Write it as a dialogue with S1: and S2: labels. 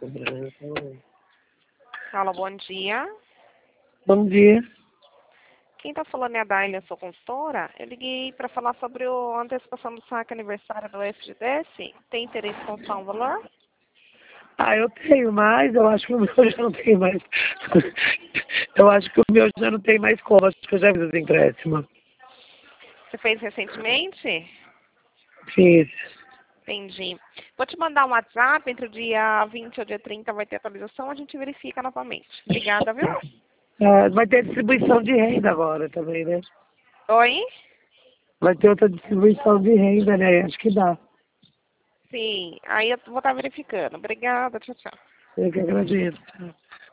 S1: Fala, bom dia.
S2: Bom dia.
S1: Quem tá falando é a Daile, eu sou consultora. Eu liguei para falar sobre a antecipação do saque aniversário do FGTS. Tem interesse em consultar um valor?
S2: Eu tenho mais, eu acho que o meu já não tem mais. Eu acho que o meu já não tem mais como, acho que eu já fiz esse empréstimo.
S1: Você fez recentemente?
S2: Fiz.
S1: Entendi. Vou te mandar um WhatsApp, entre o dia 20 e o dia 30 vai ter atualização, a gente verifica novamente. Obrigada, viu?
S2: Vai ter distribuição de renda agora também, né?
S1: Oi?
S2: Vai ter outra distribuição de renda, né? Acho que dá.
S1: Sim, aí eu vou estar verificando. Obrigada, tchau, tchau.
S2: Eu que agradeço.